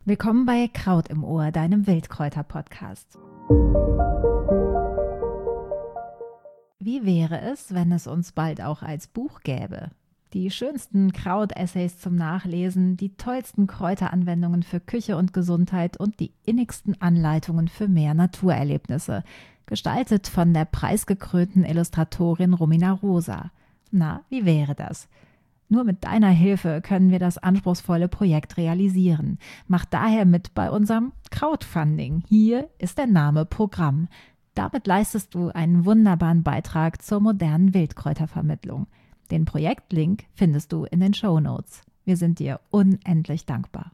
Willkommen bei Kraut im Ohr, deinem Wildkräuter-Podcast. Wie wäre es, wenn es uns bald auch als Buch gäbe? Die schönsten Kraut-Essays zum Nachlesen, die tollsten Kräuteranwendungen für Küche und Gesundheit und die innigsten Anleitungen für mehr Naturerlebnisse. Gestaltet von der preisgekrönten Illustratorin Romina Rosa. Na, wie wäre das? Nur mit deiner Hilfe können wir das anspruchsvolle Projekt realisieren. Mach daher mit bei unserem Crowdfunding. Hier ist der Name Programm. Damit leistest du einen wunderbaren Beitrag zur modernen Wildkräutervermittlung. Den Projektlink findest du in den Shownotes. Wir sind dir unendlich dankbar.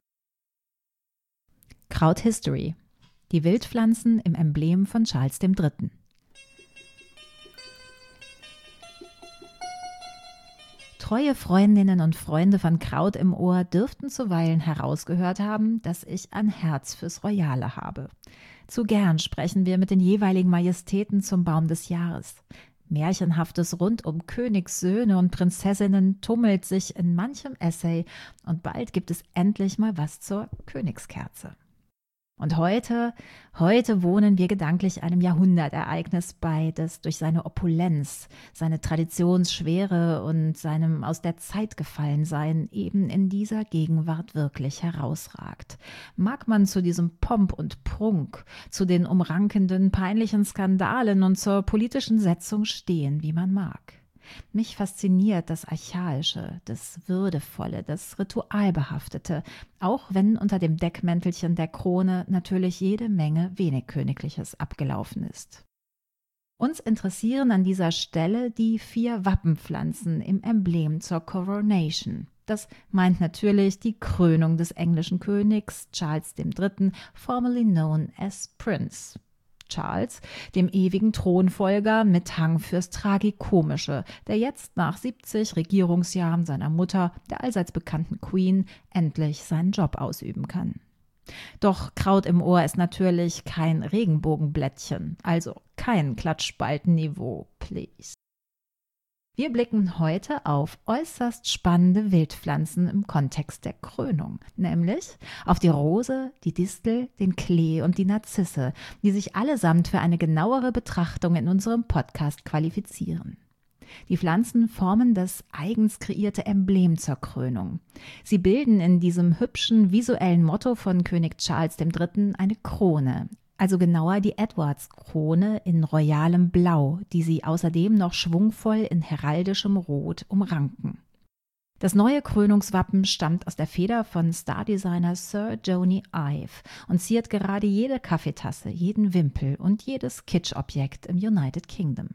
Kraut History. Die Wildpflanzen im Emblem von Charles III. Treue Freundinnen und Freunde von Kraut im Ohr dürften zuweilen herausgehört haben, dass ich ein Herz fürs Royale habe. Zu gern sprechen wir mit den jeweiligen Majestäten zum Baum des Jahres. Märchenhaftes rund um Königssöhne und Prinzessinnen tummelt sich in manchem Essay und bald gibt es endlich mal was zur Königskerze. Und heute wohnen wir gedanklich einem Jahrhundertereignis bei, das durch seine Opulenz, seine Traditionsschwere und seinem aus der Zeit gefallen sein eben in dieser Gegenwart wirklich herausragt. Mag man zu diesem Pomp und Prunk, zu den umrankenden peinlichen Skandalen und zur politischen Setzung stehen, wie man mag. Mich fasziniert das Archaische, das Würdevolle, das Ritualbehaftete, auch wenn unter dem Deckmäntelchen der Krone natürlich jede Menge wenig Königliches abgelaufen ist. Uns interessieren an dieser Stelle die 4 Wappenpflanzen im Emblem zur Coronation. Das meint natürlich die Krönung des englischen Königs Charles III., formerly known as Prince. Charles, dem ewigen Thronfolger mit Hang fürs Tragikomische, der jetzt nach 70 Regierungsjahren seiner Mutter, der allseits bekannten Queen, endlich seinen Job ausüben kann. Doch Kraut im Ohr ist natürlich kein Regenbogenblättchen, also kein Klatschspaltenniveau, please. Wir blicken heute auf äußerst spannende Wildpflanzen im Kontext der Krönung, nämlich auf die Rose, die Distel, den Klee und die Narzisse, die sich allesamt für eine genauere Betrachtung in unserem Podcast qualifizieren. Die Pflanzen formen das eigens kreierte Emblem zur Krönung. Sie bilden in diesem hübschen visuellen Motto von König Charles III. Eine Krone. Also genauer die Edwards-Krone in royalem Blau, die sie außerdem noch schwungvoll in heraldischem Rot umranken. Das neue Krönungswappen stammt aus der Feder von Stardesigner Sir Joni Ive und ziert gerade jede Kaffeetasse, jeden Wimpel und jedes Kitschobjekt im United Kingdom.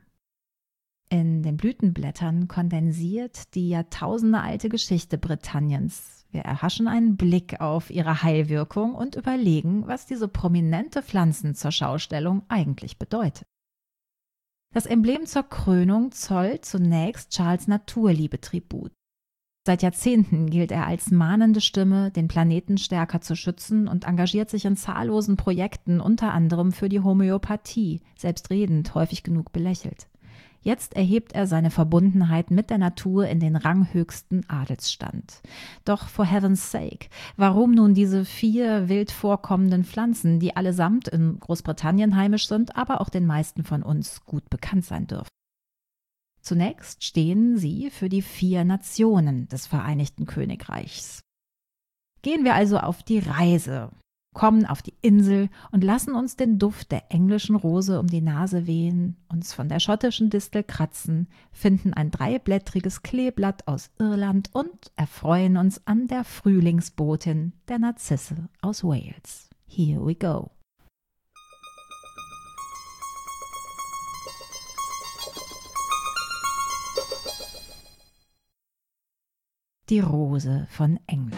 In den Blütenblättern kondensiert die jahrtausendealte Geschichte Britanniens. Wir erhaschen einen Blick auf ihre Heilwirkung und überlegen, was diese prominente Pflanzen zur Schaustellung eigentlich bedeutet. Das Emblem zur Krönung zollt zunächst Charles' Naturliebe Tribut. Seit Jahrzehnten gilt er als mahnende Stimme, den Planeten stärker zu schützen und engagiert sich in zahllosen Projekten, unter anderem für die Homöopathie, selbstredend häufig genug belächelt. Jetzt erhebt er seine Verbundenheit mit der Natur in den ranghöchsten Adelsstand. Doch for heaven's sake, warum nun diese 4 wild vorkommenden Pflanzen, die allesamt in Großbritannien heimisch sind, aber auch den meisten von uns gut bekannt sein dürfen? Zunächst stehen sie für die 4 Nationen des Vereinigten Königreichs. Gehen wir also auf die Reise, kommen auf die Insel und lassen uns den Duft der englischen Rose um die Nase wehen, uns von der schottischen Distel kratzen, finden ein 3-blättriges Kleeblatt aus Irland und erfreuen uns an der Frühlingsbotin, der Narzisse aus Wales. Here we go. Die Rose von England.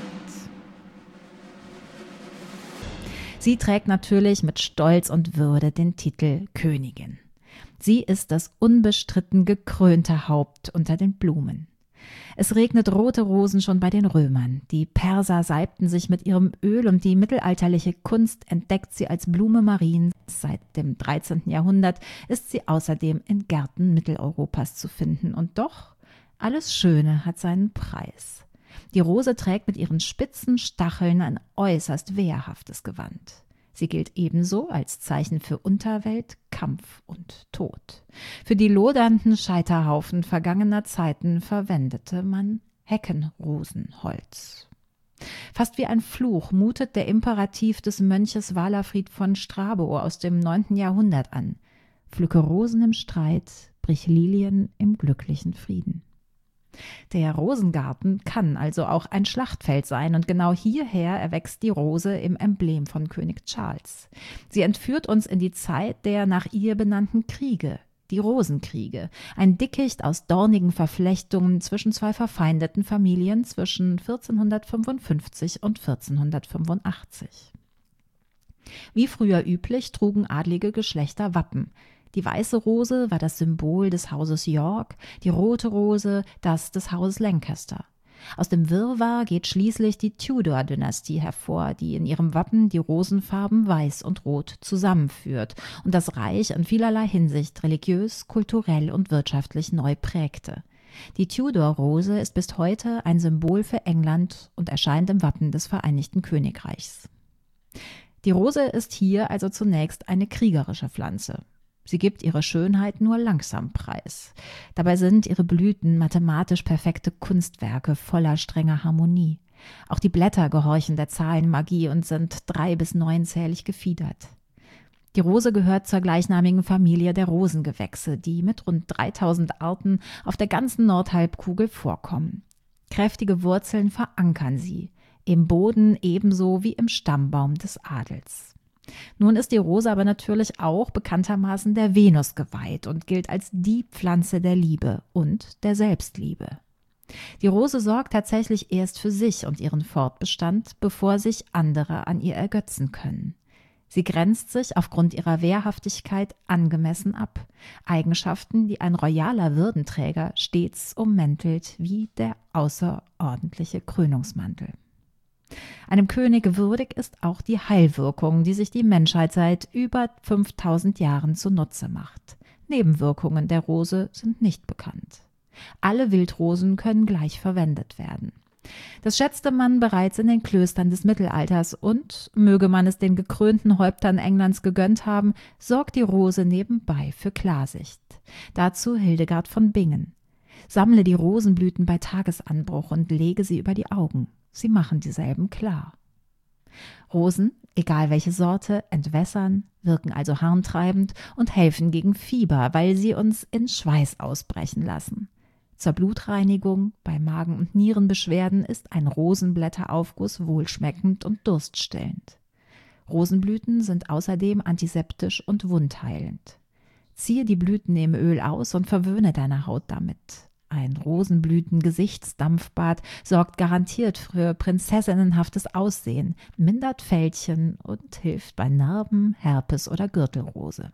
Sie trägt natürlich mit Stolz und Würde den Titel Königin. Sie ist das unbestritten gekrönte Haupt unter den Blumen. Es regnet rote Rosen schon bei den Römern. Die Perser salbten sich mit ihrem Öl und die mittelalterliche Kunst entdeckt sie als Blume Mariens. Seit dem 13. Jahrhundert ist sie außerdem in Gärten Mitteleuropas zu finden. Und doch, alles Schöne hat seinen Preis. Die Rose trägt mit ihren spitzen Stacheln ein äußerst wehrhaftes Gewand. Sie gilt ebenso als Zeichen für Unterwelt, Kampf und Tod. Für die lodernden Scheiterhaufen vergangener Zeiten verwendete man Heckenrosenholz. Fast wie ein Fluch mutet der Imperativ des Mönches Walafrid von Strabo aus dem 9. Jahrhundert an. Pflücke Rosen im Streit, brich Lilien im glücklichen Frieden. Der Rosengarten kann also auch ein Schlachtfeld sein und genau hierher erwächst die Rose im Emblem von König Charles. Sie entführt uns in die Zeit der nach ihr benannten Kriege, die Rosenkriege, ein Dickicht aus dornigen Verflechtungen zwischen zwei verfeindeten Familien zwischen 1455 und 1485. Wie früher üblich trugen adlige Geschlechter Wappen. Die weiße Rose war das Symbol des Hauses York, die rote Rose das des Hauses Lancaster. Aus dem Wirrwarr geht schließlich die Tudor-Dynastie hervor, die in ihrem Wappen die Rosenfarben Weiß und Rot zusammenführt und das Reich in vielerlei Hinsicht religiös, kulturell und wirtschaftlich neu prägte. Die Tudor-Rose ist bis heute ein Symbol für England und erscheint im Wappen des Vereinigten Königreichs. Die Rose ist hier also zunächst eine kriegerische Pflanze. Sie gibt ihre Schönheit nur langsam preis. Dabei sind ihre Blüten mathematisch perfekte Kunstwerke voller strenger Harmonie. Auch die Blätter gehorchen der Zahlenmagie und sind 3- bis 9-zählig gefiedert. Die Rose gehört zur gleichnamigen Familie der Rosengewächse, die mit rund 3000 Arten auf der ganzen Nordhalbkugel vorkommen. Kräftige Wurzeln verankern sie, im Boden ebenso wie im Stammbaum des Adels. Nun ist die Rose aber natürlich auch bekanntermaßen der Venus geweiht und gilt als die Pflanze der Liebe und der Selbstliebe. Die Rose sorgt tatsächlich erst für sich und ihren Fortbestand, bevor sich andere an ihr ergötzen können. Sie grenzt sich aufgrund ihrer Wehrhaftigkeit angemessen ab, Eigenschaften, die ein royaler Würdenträger stets ummäntelt wie der außerordentliche Krönungsmantel. Einem König würdig ist auch die Heilwirkung, die sich die Menschheit seit über 5000 Jahren zunutze macht. Nebenwirkungen der Rose sind nicht bekannt. Alle Wildrosen können gleich verwendet werden. Das schätzte man bereits in den Klöstern des Mittelalters und, möge man es den gekrönten Häuptern Englands gegönnt haben, sorgt die Rose nebenbei für Klarsicht. Dazu Hildegard von Bingen. Sammle die Rosenblüten bei Tagesanbruch und lege sie über die Augen. Sie machen dieselben klar. Rosen, egal welche Sorte, entwässern, wirken also harntreibend und helfen gegen Fieber, weil sie uns in Schweiß ausbrechen lassen. Zur Blutreinigung bei Magen- und Nierenbeschwerden ist ein Rosenblätteraufguss wohlschmeckend und durststillend. Rosenblüten sind außerdem antiseptisch und wundheilend. Ziehe die Blüten im Öl aus und verwöhne deine Haut damit. Ein Rosenblüten-Gesichtsdampfbad sorgt garantiert für prinzessinnenhaftes Aussehen, mindert Fältchen und hilft bei Narben, Herpes oder Gürtelrose.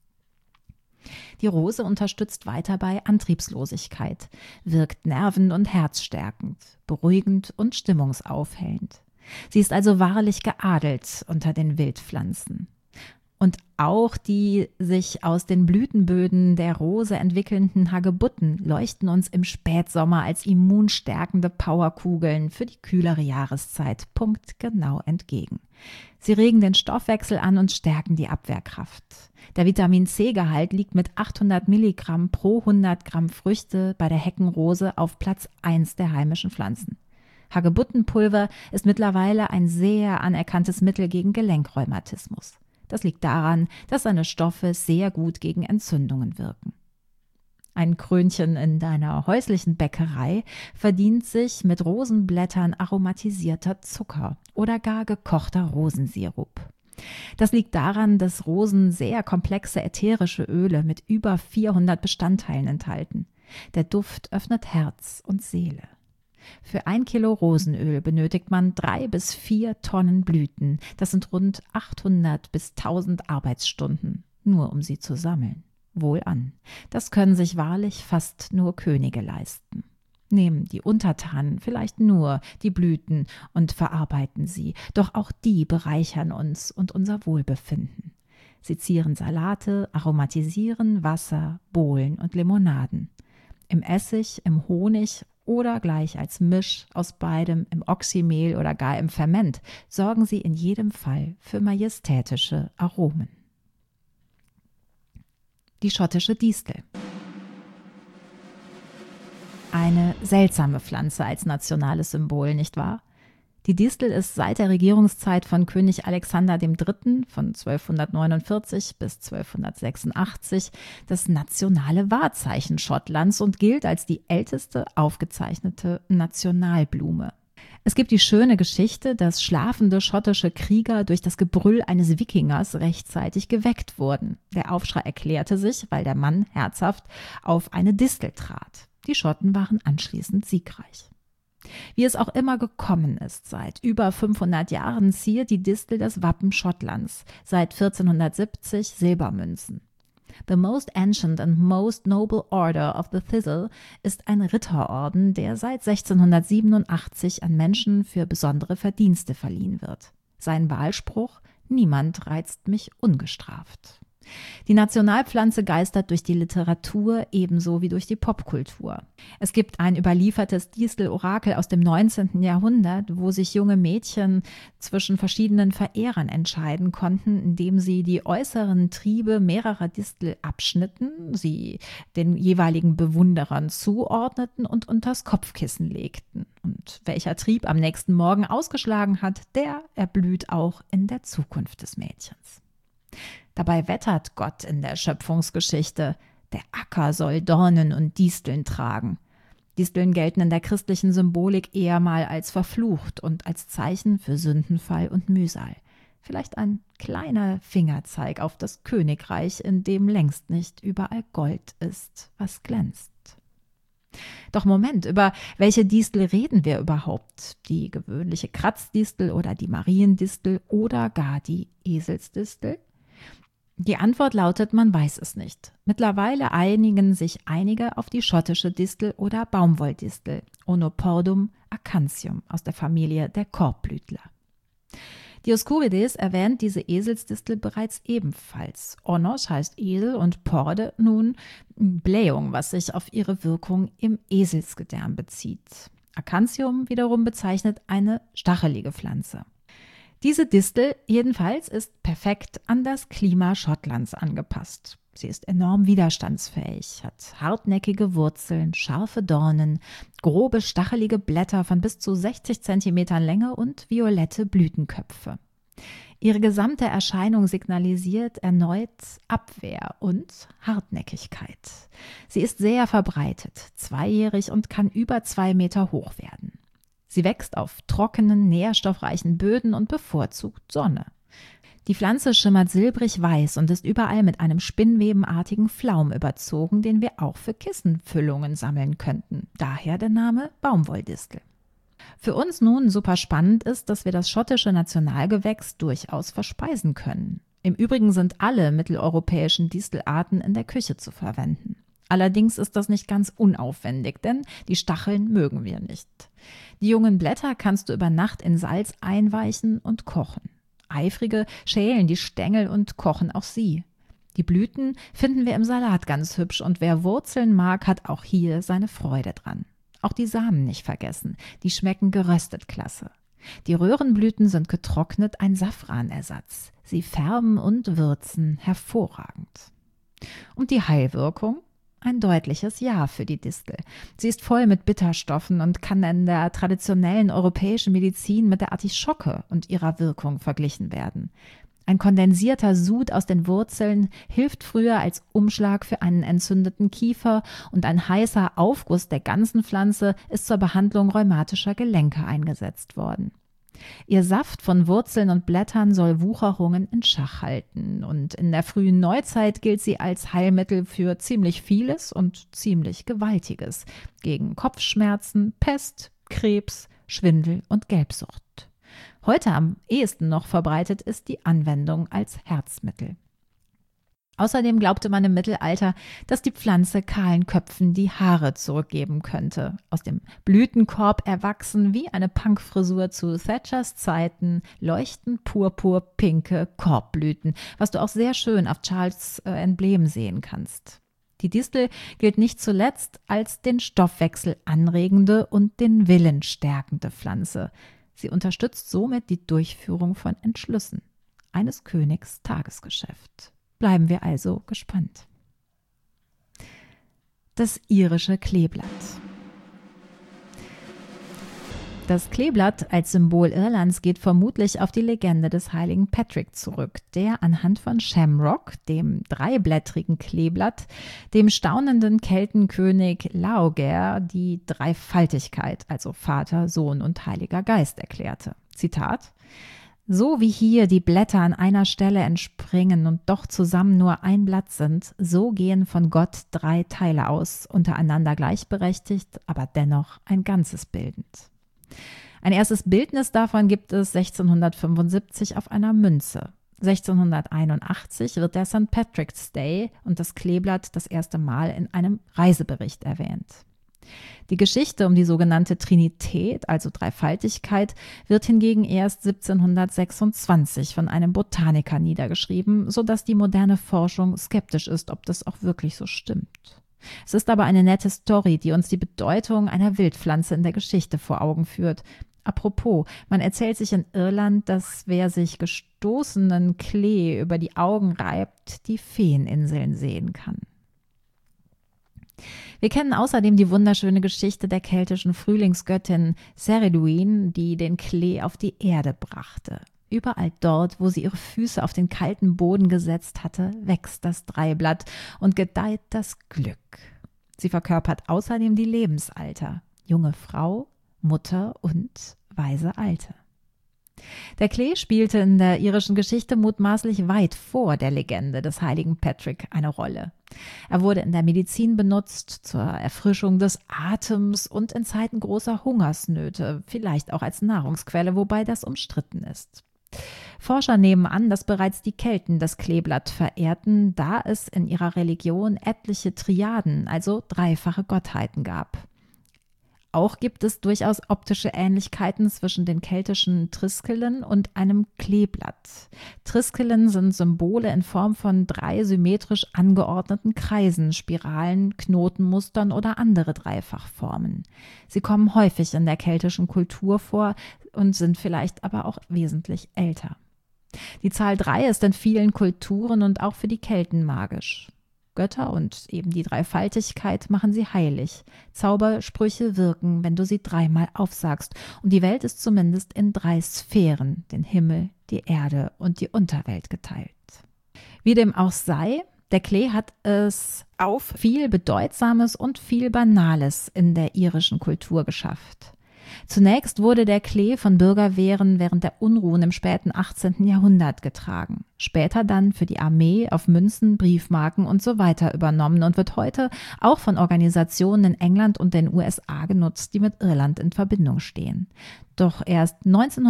Die Rose unterstützt weiter bei Antriebslosigkeit, wirkt nerven- und herzstärkend, beruhigend und stimmungsaufhellend. Sie ist also wahrlich geadelt unter den Wildpflanzen. Und auch die sich aus den Blütenböden der Rose entwickelnden Hagebutten leuchten uns im Spätsommer als immunstärkende Powerkugeln für die kühlere Jahreszeit punktgenau entgegen. Sie regen den Stoffwechsel an und stärken die Abwehrkraft. Der Vitamin-C-Gehalt liegt mit 800 Milligramm pro 100 Gramm Früchte bei der Heckenrose auf Platz 1 der heimischen Pflanzen. Hagebuttenpulver ist mittlerweile ein sehr anerkanntes Mittel gegen Gelenkrheumatismus. Das liegt daran, dass seine Stoffe sehr gut gegen Entzündungen wirken. Ein Krönchen in deiner häuslichen Bäckerei verdient sich mit Rosenblättern aromatisierter Zucker oder gar gekochter Rosensirup. Das liegt daran, dass Rosen sehr komplexe ätherische Öle mit über 400 Bestandteilen enthalten. Der Duft öffnet Herz und Seele. Für 1 Kilo Rosenöl benötigt man 3 bis 4 Tonnen Blüten. Das sind rund 800 bis 1000 Arbeitsstunden, nur um sie zu sammeln. Wohlan, das können sich wahrlich fast nur Könige leisten. Nehmen die Untertanen vielleicht nur die Blüten und verarbeiten sie, doch auch die bereichern uns und unser Wohlbefinden. Sie zieren Salate, aromatisieren Wasser, Bohlen und Limonaden. Im Essig, im Honig oder gleich als Misch aus beidem im Oxymehl oder gar im Ferment, sorgen sie in jedem Fall für majestätische Aromen. Die schottische Distel. Eine seltsame Pflanze als nationales Symbol, nicht wahr? Die Distel ist seit der Regierungszeit von König Alexander III. Von 1249 bis 1286 das nationale Wahrzeichen Schottlands und gilt als die älteste aufgezeichnete Nationalblume. Es gibt die schöne Geschichte, dass schlafende schottische Krieger durch das Gebrüll eines Wikingers rechtzeitig geweckt wurden. Der Aufschrei erklärte sich, weil der Mann herzhaft auf eine Distel trat. Die Schotten waren anschließend siegreich. Wie es auch immer gekommen ist, seit über 500 Jahren ziert die Distel das Wappen Schottlands, seit 1470 Silbermünzen. The Most Ancient and Most Noble Order of the Thistle ist ein Ritterorden, der seit 1687 an Menschen für besondere Verdienste verliehen wird. Sein Wahlspruch: Niemand reizt mich ungestraft. Die Nationalpflanze geistert durch die Literatur ebenso wie durch die Popkultur. Es gibt ein überliefertes Distel-Orakel aus dem 19. Jahrhundert, wo sich junge Mädchen zwischen verschiedenen Verehrern entscheiden konnten, indem sie die äußeren Triebe mehrerer Distel abschnitten, sie den jeweiligen Bewunderern zuordneten und unters Kopfkissen legten. Und welcher Trieb am nächsten Morgen ausgeschlagen hat, der erblüht auch in der Zukunft des Mädchens. Dabei wettert Gott in der Schöpfungsgeschichte: Der Acker soll Dornen und Disteln tragen. Disteln gelten in der christlichen Symbolik eher mal als verflucht und als Zeichen für Sündenfall und Mühsal. Vielleicht ein kleiner Fingerzeig auf das Königreich, in dem längst nicht überall Gold ist, was glänzt. Doch Moment, über welche Distel reden wir überhaupt? Die gewöhnliche Kratzdistel oder die Mariendistel oder gar die Eselsdistel? Die Antwort lautet, man weiß es nicht. Mittlerweile einigen sich einige auf die schottische Distel oder Baumwolldistel, Onopordum acanthium, aus der Familie der Korbblütler. Dioskurides erwähnt diese Eselsdistel bereits ebenfalls. Onos heißt Esel und Porde nun Blähung, was sich auf ihre Wirkung im Eselsgedärm bezieht. Acanthium wiederum bezeichnet eine stachelige Pflanze. Diese Distel jedenfalls ist perfekt an das Klima Schottlands angepasst. Sie ist enorm widerstandsfähig, hat hartnäckige Wurzeln, scharfe Dornen, grobe, stachelige Blätter von bis zu 60 Zentimetern Länge und violette Blütenköpfe. Ihre gesamte Erscheinung signalisiert erneut Abwehr und Hartnäckigkeit. Sie ist sehr verbreitet, zweijährig und kann über 2 Meter hoch werden. Sie wächst auf trockenen, nährstoffreichen Böden und bevorzugt Sonne. Die Pflanze schimmert silbrig-weiß und ist überall mit einem spinnwebenartigen Flaum überzogen, den wir auch für Kissenfüllungen sammeln könnten. Daher der Name Baumwolldistel. Für uns nun super spannend ist, dass wir das schottische Nationalgewächs durchaus verspeisen können. Im Übrigen sind alle mitteleuropäischen Distelarten in der Küche zu verwenden. Allerdings ist das nicht ganz unaufwendig, denn die Stacheln mögen wir nicht. Die jungen Blätter kannst du über Nacht in Salz einweichen und kochen. Eifrige schälen die Stängel und kochen auch sie. Die Blüten finden wir im Salat ganz hübsch und wer Wurzeln mag, hat auch hier seine Freude dran. Auch die Samen nicht vergessen, die schmecken geröstet klasse. Die Röhrenblüten sind getrocknet, ein Safranersatz. Sie färben und würzen hervorragend. Und die Heilwirkung? Ein deutliches Ja für die Distel. Sie ist voll mit Bitterstoffen und kann in der traditionellen europäischen Medizin mit der Artischocke und ihrer Wirkung verglichen werden. Ein kondensierter Sud aus den Wurzeln hilft früher als Umschlag für einen entzündeten Kiefer und ein heißer Aufguss der ganzen Pflanze ist zur Behandlung rheumatischer Gelenke eingesetzt worden. Ihr Saft von Wurzeln und Blättern soll Wucherungen in Schach halten und in der frühen Neuzeit gilt sie als Heilmittel für ziemlich vieles und ziemlich Gewaltiges gegen Kopfschmerzen, Pest, Krebs, Schwindel und Gelbsucht. Heute am ehesten noch verbreitet ist die Anwendung als Herzmittel. Außerdem glaubte man im Mittelalter, dass die Pflanze kahlen Köpfen die Haare zurückgeben könnte. Aus dem Blütenkorb erwachsen wie eine Punkfrisur zu Thatchers Zeiten leuchten purpurpinke Korbblüten, was du auch sehr schön auf Charles' Emblem sehen kannst. Die Distel gilt nicht zuletzt als den Stoffwechsel anregende und den Willen stärkende Pflanze. Sie unterstützt somit die Durchführung von Entschlüssen. Eines Königs Tagesgeschäft. Bleiben wir also gespannt. Das irische Kleeblatt. Das Kleeblatt als Symbol Irlands geht vermutlich auf die Legende des heiligen Patrick zurück, der anhand von Shamrock, dem dreiblättrigen Kleeblatt, dem staunenden Keltenkönig Laogaire die Dreifaltigkeit, also Vater, Sohn und Heiliger Geist, erklärte. Zitat: So wie hier die Blätter an einer Stelle entspringen und doch zusammen nur ein Blatt sind, so gehen von Gott 3 Teile aus, untereinander gleichberechtigt, aber dennoch ein Ganzes bildend. Ein erstes Bildnis davon gibt es 1675 auf einer Münze. 1681 wird der St. Patrick's Day und das Kleeblatt das erste Mal in einem Reisebericht erwähnt. Die Geschichte um die sogenannte Trinität, also Dreifaltigkeit, wird hingegen erst 1726 von einem Botaniker niedergeschrieben, sodass die moderne Forschung skeptisch ist, ob das auch wirklich so stimmt. Es ist aber eine nette Story, die uns die Bedeutung einer Wildpflanze in der Geschichte vor Augen führt. Apropos, man erzählt sich in Irland, dass wer sich gestoßenen Klee über die Augen reibt, die Feeninseln sehen kann. Wir kennen außerdem die wunderschöne Geschichte der keltischen Frühlingsgöttin Cerridwen, die den Klee auf die Erde brachte. Überall dort, wo sie ihre Füße auf den kalten Boden gesetzt hatte, wächst das Dreiblatt und gedeiht das Glück. Sie verkörpert außerdem die Lebensalter, junge Frau, Mutter und weise Alte. Der Klee spielte in der irischen Geschichte mutmaßlich weit vor der Legende des heiligen Patrick eine Rolle. Er wurde in der Medizin benutzt, zur Erfrischung des Atems und in Zeiten großer Hungersnöte, vielleicht auch als Nahrungsquelle, wobei das umstritten ist. Forscher nehmen an, dass bereits die Kelten das Kleeblatt verehrten, da es in ihrer Religion etliche Triaden, also dreifache Gottheiten gab. Auch gibt es durchaus optische Ähnlichkeiten zwischen den keltischen Triskelen und einem Kleeblatt. Triskelen sind Symbole in Form von 3 symmetrisch angeordneten Kreisen, Spiralen, Knotenmustern oder andere Dreifachformen. Sie kommen häufig in der keltischen Kultur vor und sind vielleicht aber auch wesentlich älter. Die Zahl 3 ist in vielen Kulturen und auch für die Kelten magisch. Götter und eben die Dreifaltigkeit machen sie heilig. Zaubersprüche wirken, wenn du sie 3-mal aufsagst. Und die Welt ist zumindest in 3 Sphären, den Himmel, die Erde und die Unterwelt geteilt. Wie dem auch sei, der Klee hat es auf viel Bedeutsames und viel Banales in der irischen Kultur geschafft. Zunächst wurde der Klee von Bürgerwehren während der Unruhen im späten 18. Jahrhundert getragen. Später dann für die Armee auf Münzen, Briefmarken und so weiter übernommen und wird heute auch von Organisationen in England und den USA genutzt, die mit Irland in Verbindung stehen. Doch erst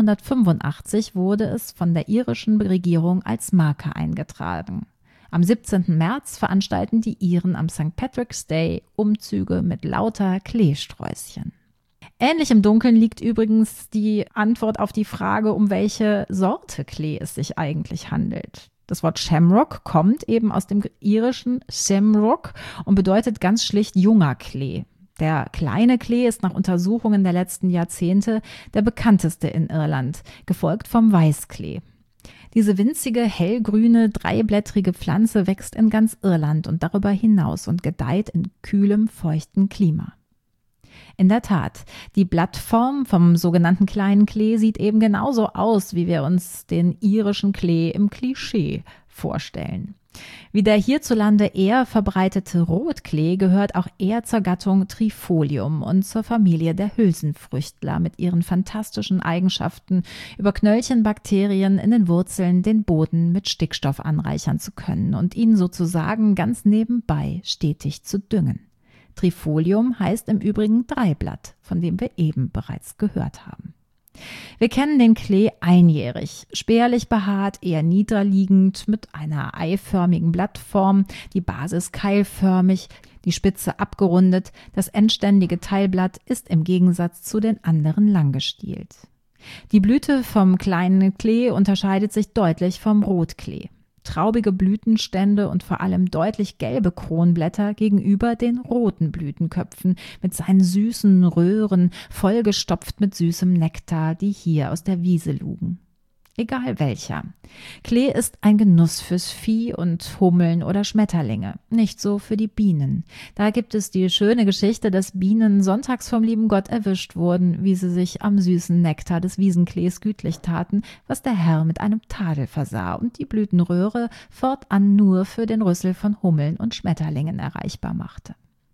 1985 wurde es von der irischen Regierung als Marke eingetragen. Am 17. März veranstalten die Iren am St. Patrick's Day Umzüge mit lauter Kleesträußchen. Ähnlich im Dunkeln liegt übrigens die Antwort auf die Frage, um welche Sorte Klee es sich eigentlich handelt. Das Wort Shamrock kommt eben aus dem irischen Shamrock und bedeutet ganz schlicht junger Klee. Der kleine Klee ist nach Untersuchungen der letzten Jahrzehnte der bekannteste in Irland, gefolgt vom Weißklee. Diese winzige, hellgrüne, dreiblättrige Pflanze wächst in ganz Irland und darüber hinaus und gedeiht in kühlem, feuchtem Klima. In der Tat, die Blattform vom sogenannten kleinen Klee sieht eben genauso aus, wie wir uns den irischen Klee im Klischee vorstellen. Wie der hierzulande eher verbreitete Rotklee gehört auch er zur Gattung Trifolium und zur Familie der Hülsenfrüchtler mit ihren fantastischen Eigenschaften, über Knöllchenbakterien in den Wurzeln den Boden mit Stickstoff anreichern zu können und ihn sozusagen ganz nebenbei stetig zu düngen. Trifolium heißt im Übrigen Dreiblatt, von dem wir eben bereits gehört haben. Wir kennen den Klee einjährig, spärlich behaart, eher niederliegend, mit einer eiförmigen Blattform, die Basis keilförmig, die Spitze abgerundet, das endständige Teilblatt ist im Gegensatz zu den anderen langgestielt. Die Blüte vom kleinen Klee unterscheidet sich deutlich vom Rotklee. traubige Blütenstände und vor allem deutlich gelbe Kronblätter gegenüber den roten Blütenköpfen mit seinen süßen Röhren, vollgestopft mit süßem Nektar, die hier aus der Wiese lugen. Egal welcher. Klee ist ein Genuss fürs Vieh und Hummeln oder Schmetterlinge, nicht so für die Bienen. Da gibt es die schöne Geschichte, dass Bienen sonntags vom lieben Gott erwischt wurden, wie sie sich am süßen Nektar des Wiesenklees gütlich taten, was der Herr mit einem Tadel versah und die Blütenröhre fortan nur für den Rüssel von Hummeln und Schmetterlingen erreichbar machte.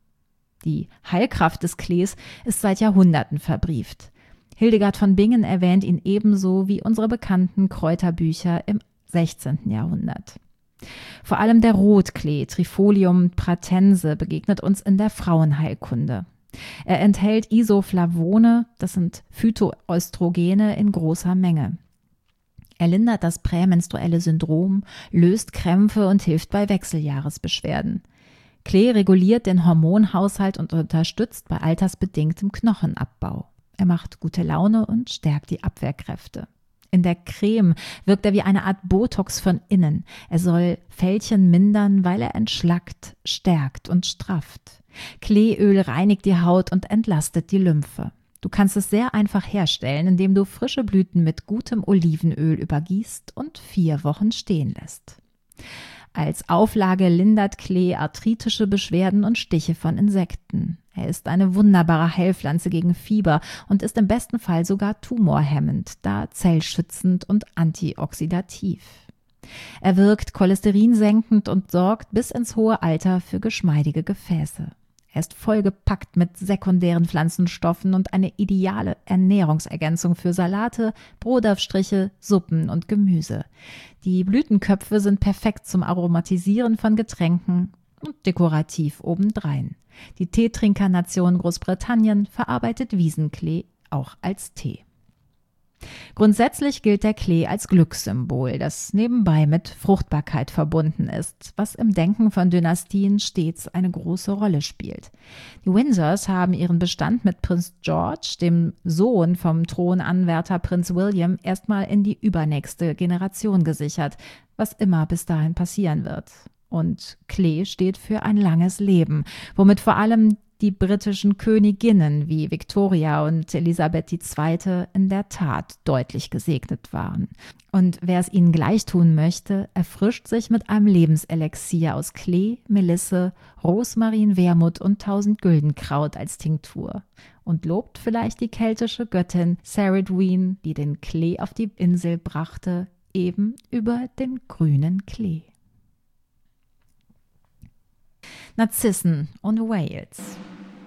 Die Heilkraft des Klees ist seit Jahrhunderten verbrieft. Hildegard von Bingen erwähnt ihn ebenso wie unsere bekannten Kräuterbücher im 16. Jahrhundert. Vor allem der Rotklee, Trifolium pratense, begegnet uns in der Frauenheilkunde. Er enthält Isoflavone, das sind Phytoöstrogene in großer Menge. Er lindert das prämenstruelle Syndrom, löst Krämpfe und hilft bei Wechseljahresbeschwerden. Klee reguliert den Hormonhaushalt und unterstützt bei altersbedingtem Knochenabbau. Er macht gute Laune und stärkt die Abwehrkräfte. In der Creme wirkt er wie eine Art Botox von innen. Er soll Fältchen mindern, weil er entschlackt, stärkt und strafft. Kleeöl reinigt die Haut und entlastet die Lymphe. Du kannst es sehr einfach herstellen, indem du frische Blüten mit gutem Olivenöl übergießt und 4 Wochen stehen lässt. Als Auflage lindert Klee arthritische Beschwerden und Stiche von Insekten. Er ist eine wunderbare Heilpflanze gegen Fieber und ist im besten Fall sogar tumorhemmend, da zellschützend und antioxidativ. Er wirkt cholesterinsenkend und sorgt bis ins hohe Alter für geschmeidige Gefäße. Er ist vollgepackt mit sekundären Pflanzenstoffen und eine ideale Ernährungsergänzung für Salate, Brotaufstriche, Suppen und Gemüse. Die Blütenköpfe sind perfekt zum Aromatisieren von Getränken und dekorativ obendrein. Die Teetrinkernation Großbritannien verarbeitet Wiesenklee auch als Tee. Grundsätzlich gilt der Klee als Glückssymbol, das nebenbei mit Fruchtbarkeit verbunden ist, was im Denken von Dynastien stets eine große Rolle spielt. Die Windsors haben ihren Bestand mit Prinz George, dem Sohn vom Thronanwärter Prinz William, erstmal in die übernächste Generation gesichert, was immer bis dahin passieren wird. Und Klee steht für ein langes Leben, womit vor allem die britischen Königinnen wie Victoria und Elisabeth II. In der Tat deutlich gesegnet waren. Und wer es ihnen gleich tun möchte, erfrischt sich mit einem Lebenselixier aus Klee, Melisse, Rosmarin, Wermut und 1000 Güldenkraut als Tinktur und lobt vielleicht die keltische Göttin Cerridwen, die den Klee auf die Insel brachte, eben über den grünen Klee. Narzissen und Wales.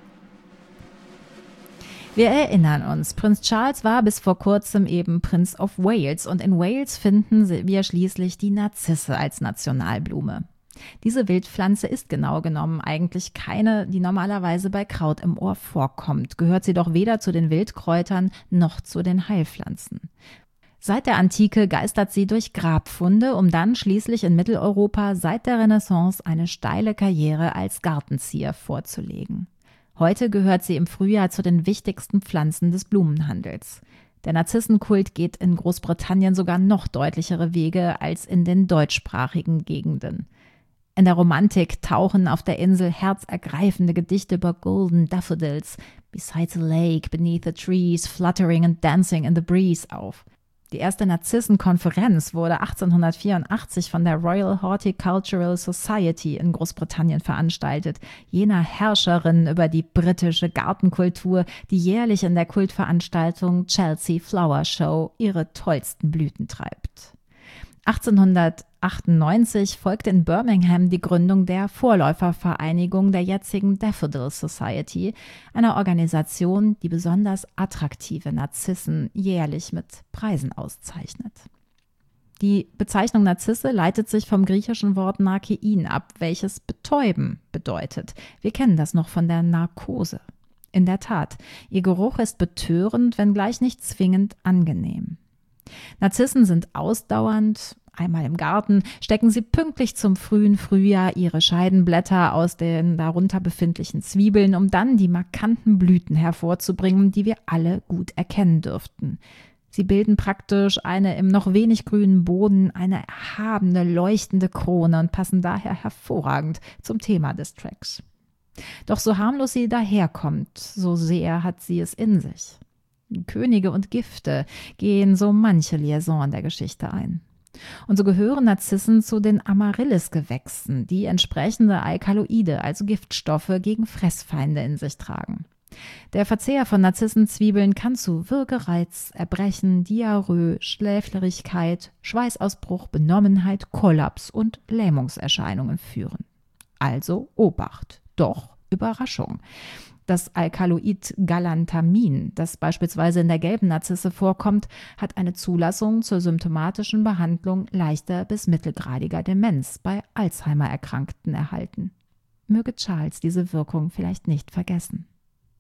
Wir erinnern uns, Prinz Charles war bis vor kurzem eben Prince of Wales und in Wales finden wir schließlich die Narzisse als Nationalblume. Diese Wildpflanze ist genau genommen eigentlich keine, die normalerweise bei Kraut im Ohr vorkommt, gehört sie doch weder zu den Wildkräutern noch zu den Heilpflanzen. Seit der Antike geistert sie durch Grabfunde, um dann schließlich in Mitteleuropa seit der Renaissance eine steile Karriere als Gartenzieher vorzulegen. Heute gehört sie im Frühjahr zu den wichtigsten Pflanzen des Blumenhandels. Der Narzissenkult geht in Großbritannien sogar noch deutlichere Wege als in den deutschsprachigen Gegenden. In der Romantik tauchen auf der Insel herzergreifende Gedichte über Golden Daffodils, beside a lake, beneath the trees, fluttering and dancing in the breeze auf. Die erste Narzissenkonferenz wurde 1884 von der Royal Horticultural Society in Großbritannien veranstaltet, jener Herrscherin über die britische Gartenkultur, die jährlich in der Kultveranstaltung Chelsea Flower Show ihre tollsten Blüten treibt. 1898 folgte in Birmingham die Gründung der Vorläufervereinigung der jetzigen Daffodil Society, einer Organisation, die besonders attraktive Narzissen jährlich mit Preisen auszeichnet. Die Bezeichnung Narzisse leitet sich vom griechischen Wort Narkein ab, welches betäuben bedeutet. Wir kennen das noch von der Narkose. In der Tat, ihr Geruch ist betörend, wenngleich nicht zwingend angenehm. Narzissen sind ausdauernd. Einmal im Garten stecken sie pünktlich zum frühen Frühjahr ihre Scheidenblätter aus den darunter befindlichen Zwiebeln, um dann die markanten Blüten hervorzubringen, die wir alle gut erkennen dürften. Sie bilden praktisch eine im noch wenig grünen Boden eine erhabene, leuchtende Krone und passen daher hervorragend zum Thema des Tracks. Doch so harmlos sie daherkommt, so sehr hat sie es in sich. Könige und Gifte gehen so manche Liaison der Geschichte ein. Und so gehören Narzissen zu den Amaryllis-Gewächsen, die entsprechende Alkaloide, also Giftstoffe, gegen Fressfeinde in sich tragen. Der Verzehr von Narzissenzwiebeln kann zu Würgereiz, Erbrechen, Diarrhoe, Schläfrigkeit, Schweißausbruch, Benommenheit, Kollaps und Lähmungserscheinungen führen. Also Obacht, doch Überraschung. Das Alkaloid Galantamin, das beispielsweise in der gelben Narzisse vorkommt, hat eine Zulassung zur symptomatischen Behandlung leichter bis mittelgradiger Demenz bei Alzheimer-Erkrankten erhalten. Möge Charles diese Wirkung vielleicht nicht vergessen.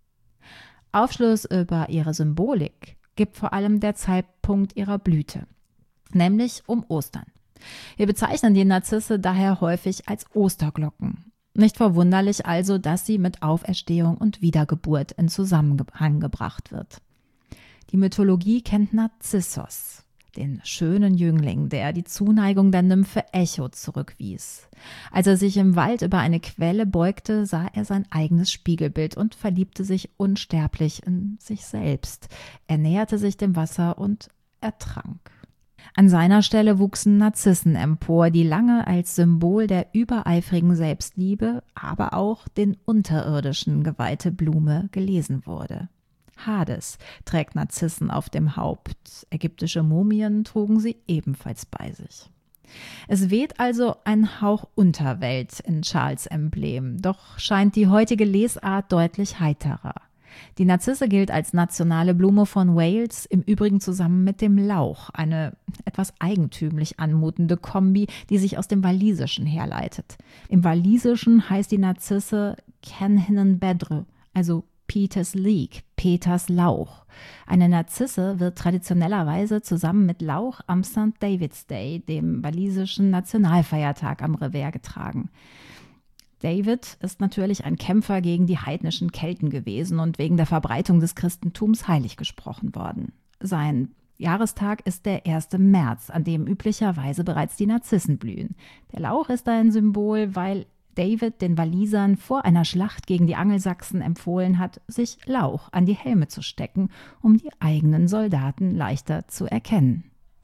Aufschluss über ihre Symbolik gibt vor allem der Zeitpunkt ihrer Blüte, nämlich um Ostern. Wir bezeichnen die Narzisse daher häufig als Osterglocken. Nicht verwunderlich also, dass sie mit Auferstehung und Wiedergeburt in Zusammenhang gebracht wird. Die Mythologie kennt Narzissos, den schönen Jüngling, der die Zuneigung der Nymphe Echo zurückwies. Als er sich im Wald über eine Quelle beugte, sah er sein eigenes Spiegelbild und verliebte sich unsterblich in sich selbst. Er näherte sich dem Wasser und ertrank. An seiner Stelle wuchsen Narzissen empor, die lange als Symbol der übereifrigen Selbstliebe, aber auch den Unterirdischen geweihte Blume gelesen wurde. Hades trägt Narzissen auf dem Haupt, ägyptische Mumien trugen sie ebenfalls bei sich. Es weht also ein Hauch Unterwelt in Charles' Emblem, doch scheint die heutige Lesart deutlich heiterer. Die Narzisse gilt als nationale Blume von Wales, im Übrigen zusammen mit dem Lauch, eine etwas eigentümlich anmutende Kombi, die sich aus dem Walisischen herleitet. Im Walisischen heißt die Narzisse Cenhynn Bedr, also Peter's Leek, Peters Lauch. Eine Narzisse wird traditionellerweise zusammen mit Lauch am St. David's Day, dem walisischen Nationalfeiertag, am Revers getragen. David ist natürlich ein Kämpfer gegen die heidnischen Kelten gewesen und wegen der Verbreitung des Christentums heilig gesprochen worden. Sein Jahrestag ist der 1. März, an dem üblicherweise bereits die Narzissen blühen. Der Lauch ist ein Symbol, weil David den Walisern vor einer Schlacht gegen die Angelsachsen empfohlen hat, sich Lauch an die Helme zu stecken, um die eigenen Soldaten leichter zu erkennen.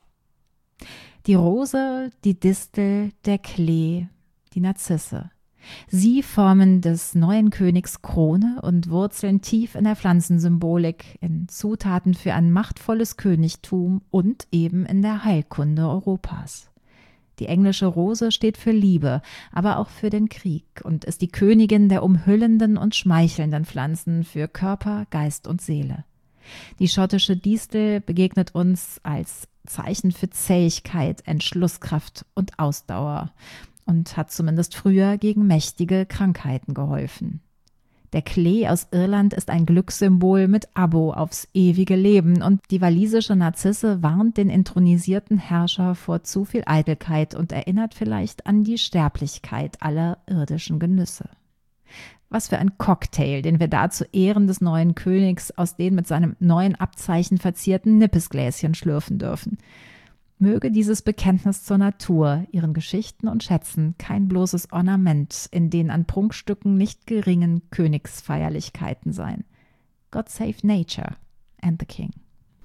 Die Rose, die Distel, der Klee, die Narzisse. Sie formen des neuen Königs Krone und wurzeln tief in der Pflanzensymbolik, in Zutaten für ein machtvolles Königtum und eben in der Heilkunde Europas. Die englische Rose steht für Liebe, aber auch für den Krieg und ist die Königin der umhüllenden und schmeichelnden Pflanzen für Körper, Geist und Seele. Die schottische Distel begegnet uns als Zeichen für Zähigkeit, Entschlusskraft und Ausdauer und hat zumindest früher gegen mächtige Krankheiten geholfen. Der Klee aus Irland ist ein Glückssymbol mit Abo aufs ewige Leben und die walisische Narzisse warnt den inthronisierten Herrscher vor zu viel Eitelkeit und erinnert vielleicht an die Sterblichkeit aller irdischen Genüsse. Was für ein Cocktail, den wir da zu Ehren des neuen Königs aus den mit seinem neuen Abzeichen verzierten Nippesgläschen schlürfen dürfen. Möge dieses Bekenntnis zur Natur, ihren Geschichten und Schätzen kein bloßes Ornament in den an Prunkstücken nicht geringen Königsfeierlichkeiten sein. God save nature and the king.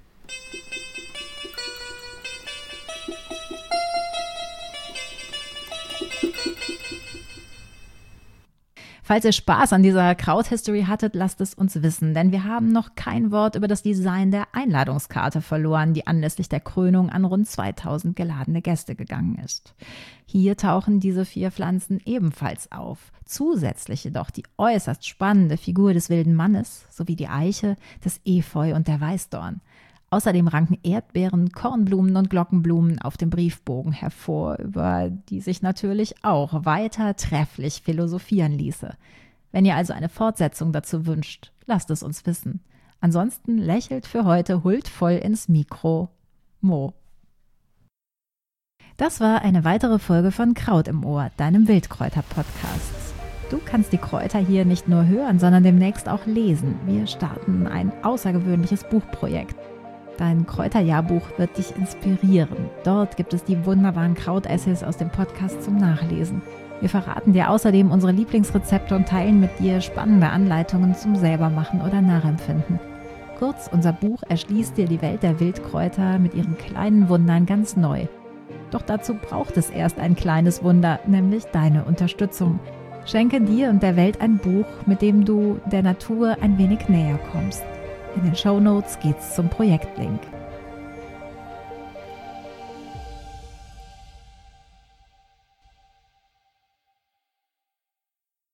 Falls ihr Spaß an dieser Kraut-History hattet, lasst es uns wissen, denn wir haben noch kein Wort über das Design der Einladungskarte verloren, die anlässlich der Krönung an rund 2000 geladene Gäste gegangen ist. Hier tauchen diese 4 Pflanzen ebenfalls auf. Zusätzlich jedoch die äußerst spannende Figur des wilden Mannes sowie die Eiche, das Efeu und der Weißdorn. Außerdem ranken Erdbeeren, Kornblumen und Glockenblumen auf dem Briefbogen hervor, über die sich natürlich auch weiter trefflich philosophieren ließe. Wenn ihr also eine Fortsetzung dazu wünscht, lasst es uns wissen. Ansonsten lächelt für heute huldvoll ins Mikro Mo. Das war eine weitere Folge von Kraut im Ohr, deinem Wildkräuter-Podcast. Du kannst die Kräuter hier nicht nur hören, sondern demnächst auch lesen. Wir starten ein außergewöhnliches Buchprojekt. Dein Kräuterjahrbuch wird dich inspirieren. Dort gibt es die wunderbaren Krautessays aus dem Podcast zum Nachlesen. Wir verraten dir außerdem unsere Lieblingsrezepte und teilen mit dir spannende Anleitungen zum Selbermachen oder Nachempfinden. Kurz, unser Buch erschließt dir die Welt der Wildkräuter mit ihren kleinen Wundern ganz neu. Doch dazu braucht es erst ein kleines Wunder, nämlich deine Unterstützung. Schenke dir und der Welt ein Buch, mit dem du der Natur ein wenig näher kommst. In den Shownotes geht's zum Projektlink.